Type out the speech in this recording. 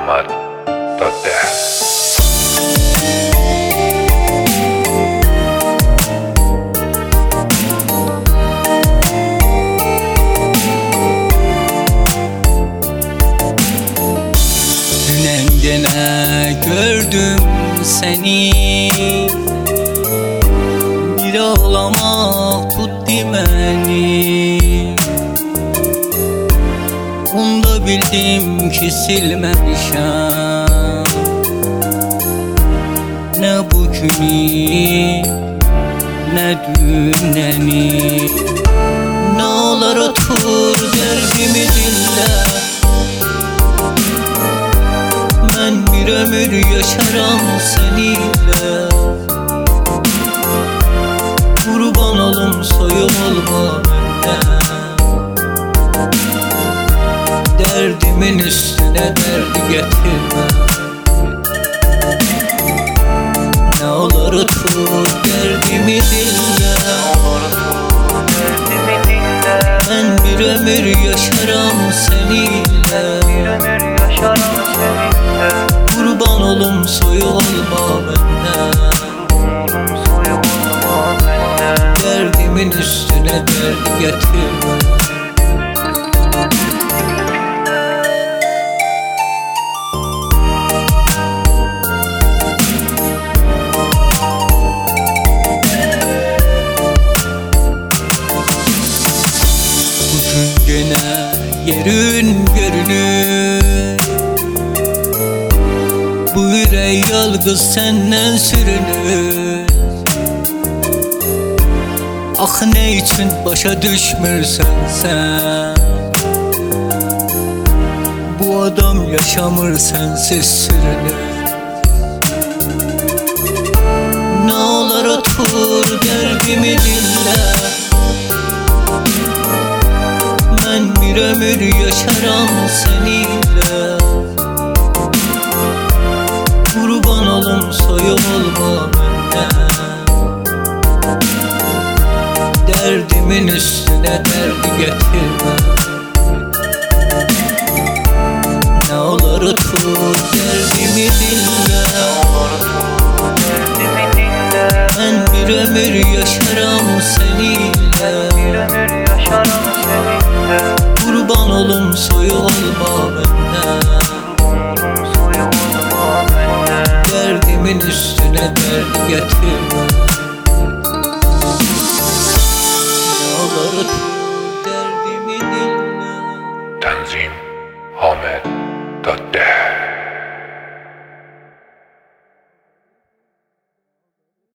Muhammad.de Dünen gene gördüm seni, bir ağlamak tuttu beni. Onda bildim ki silmemişem ne bugünü ne düneni. Ne olur otur derdimi dinle, ben bir ömür yaşaram seninle. Kurban olum soyum olma benden, derdimin üstüne derdi getirme. Ne olur otur derdimi dinle, ben bir ömür yaşaram seninle. Kurban olum soyu olma benden, derdimin üstüne derdi getirme. Bugün gene yerin görünür, bu yürek yalgız senden sürünür. Ah ne için başa düşmürsen sen, bu adam yaşamır sensiz sürünür. Ne olur otur derdimi dinle, ben bir ömür yaşaram seninle. Kurban olum soyum olma benden, derdimin üstüne derdi getirme. Ne olur otur derdimi dinle, ben bir ömür yaşaram seninle. Kurban olum soyu olma benden, derdimin üstüne derdi getirme. Ne olur derdimi dinle. Tanzim Ahmet